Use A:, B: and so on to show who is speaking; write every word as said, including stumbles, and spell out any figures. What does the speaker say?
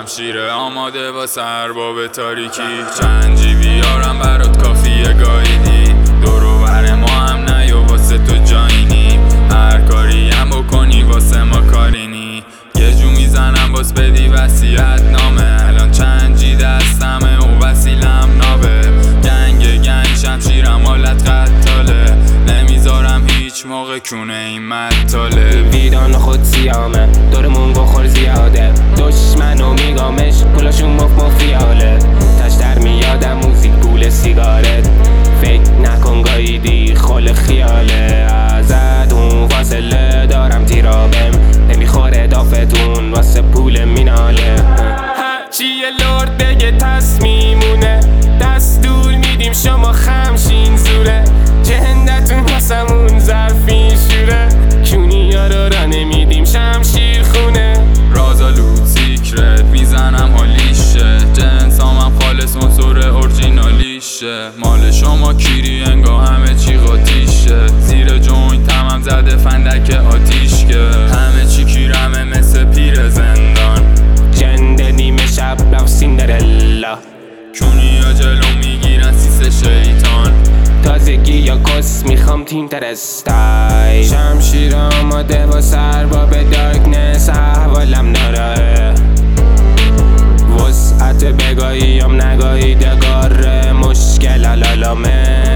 A: شمشیر آماده با ارباب تاریکی. چند جی بیارم برات کافیه گاییدی، دور و بر ما هم نیا واسه تو جایینی. هر کاری هم بکنی واسه ما کارینی. یه جو میزنم باز بدی وصیت نامه. الان چند جی دستمه و وسیلم نابه. گنگ گنگ شمشیرم حالت قتاله. نمیذارم هیچ موقع کونه این مطاله.
B: ویران خود سیامه دورمون بخور زیاده. دشمن و میگامش پولاشون مف مفیاله. تشتر میادم موزیک گول سیگارت. فکر نکن گاییدی خل خیاله. ازت اون فاصله دارم تیرابم. نمیخوره دافتون واسه پول میناله. هرچی یه لرد بگه تصمیمونه. دست دور میدیم شما خمشین زوره. جهندتون واسمون ظرفی شوره. کونی ها رو را نمیدیم شمشیر خونه.
A: رازالود سیکرت میزنم حالیشه. جنسام هم خالص منصور اورجینالیشه. مال شما کیری انگا همه چی قاتیشه. زیر جوین تمام زده فندک آتیش که. همه چی کیرمه مثل پیر زندان.
B: جند نیمه شب لف سیندرلا.
A: کونی ها جلو میگیرن سیس شیطان.
B: تازگی یا کس میخوام تیم تر استای. شمشیر آماده با ارباب دارکنس. احوالم ناراه وسعت بگاهیم نگاهی دگاره. مشکل علالامه